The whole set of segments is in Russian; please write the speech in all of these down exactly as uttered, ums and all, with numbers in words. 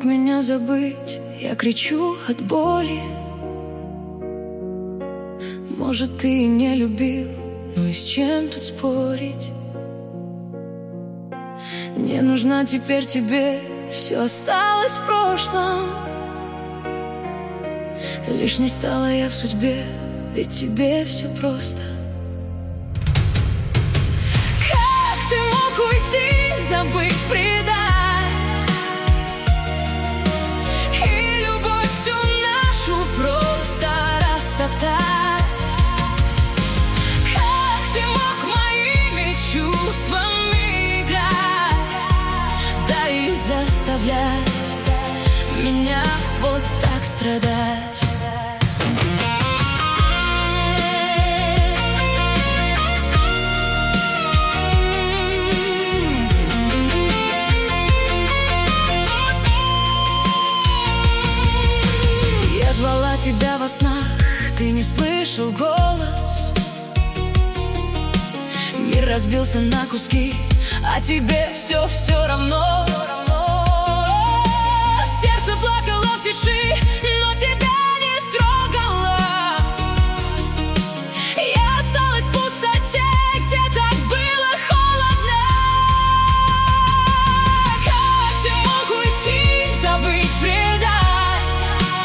мог меня забыть, я кричу от боли. Может, ты и не любил, но и с чем тут спорить? Не нужна теперь тебе, все осталось в прошлом. Лишней стала я в судьбе, ведь тебе все просто. Как ты мог уйти, забыть, предать? И любовь всю нашу просто растоптать. Как ты мог моими чувствами играть? Да и заставлять меня вот так страдать. Я звала тебя во снах, ты не слышал голос. Мир разбился на куски, а тебе все все равно. Сердце плакало в тиши, но тебя не трогало. Я осталась в пустоте, где так было холодно. Как ты мог уйти, забыть, предать?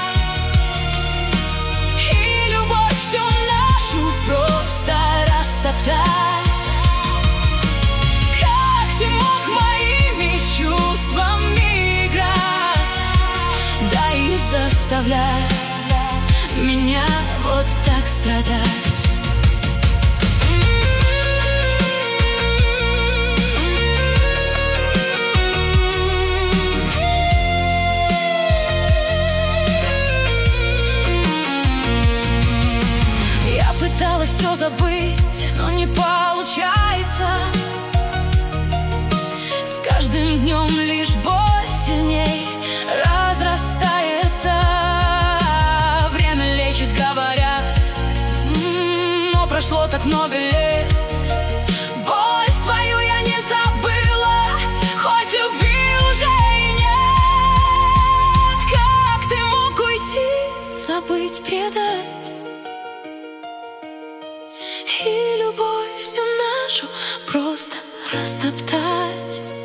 И любовь всю нашу просто растоптать. Как ты мог моими чувствами играть? Да и заставлять меня вот так страдать. Я пыталась все забыть, но не получается. С каждым днем лишь боль сильней разрастается. Время лечит, говорят, но прошло так много лет. Боль свою я не забыла, хоть любви уже и нет. Как ты мог уйти, забыть, предать? И любовь всю нашу просто растоптать.